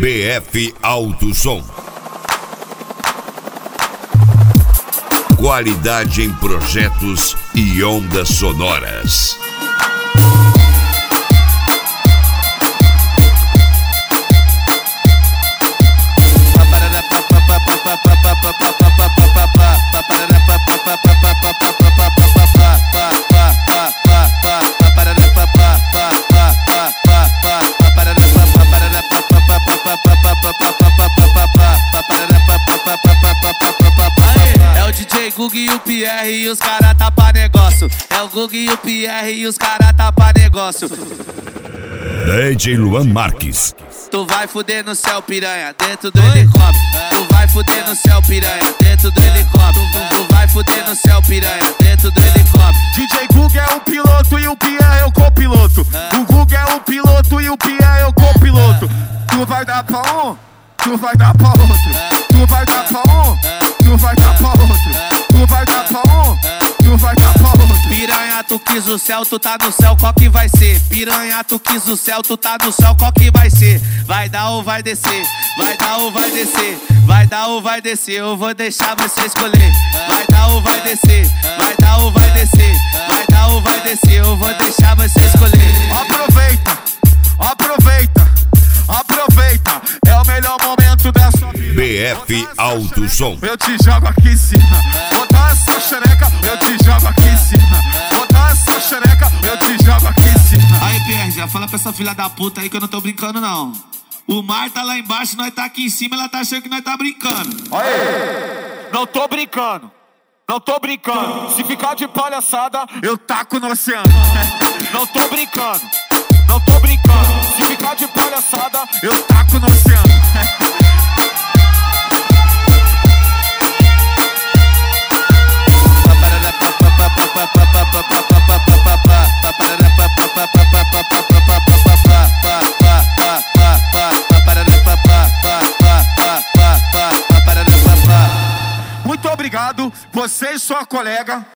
BF Alto Som. Qualidade em projetos e ondas sonoras. É o DJ Gug e o Pierre e os cara tá pra negócio. É o Gug e o Pierre e os cara tá pra negócio. DJ Luan Marques. Tu vai fuder no céu, piranha, dentro do helicóptero. Tu vai fuder no céu, piranha, dentro do helicóptero. Tu vai fuder no céu, piranha, dentro do helicóptero. DJ Gug é o piloto e o Pierre é o copiloto. O Gug é o piloto e o Pierre é o copiloto. Tu vai dar pra um, tu vai dar pra outro. Tu vai dar pra um, tu vai dar pra outro. Tu vai dar pra um, tu vai dar pra outro. Piranha, tu quis o céu, tu tá no céu, qual que vai ser? Piranha, tu quis o céu, tu tá no céu, qual que vai ser? Vai dar ou vai descer? Vai dar ou vai descer? Vai dar ou vai descer? Eu vou deixar você escolher. Vai dar ou vai descer? Vai dar ou vai descer? Vai dar ou vai descer? Eu vou deixar você escolher. Aproveita, aproveita, aproveita. É o melhor momento da sua vida. BF Alto Som. Eu te jogo aqui em cima. Vou dar essa xereca, eu te jogo aqui em cima. Vou dar essa xereca, eu te jogo aqui em cima. Aí, Pierre, já fala pra essa filha da puta aí que eu não tô brincando, não. O mar tá lá embaixo, nós tá aqui em cima, ela tá achando que nós tá brincando. Aê! Não tô brincando, não tô brincando. Se ficar de palhaçada, eu taco no oceano. Não tô brincando, não tô brincando. Se ficar de palhaçada, eu taco no oceano. Muito obrigado, você e sua colega.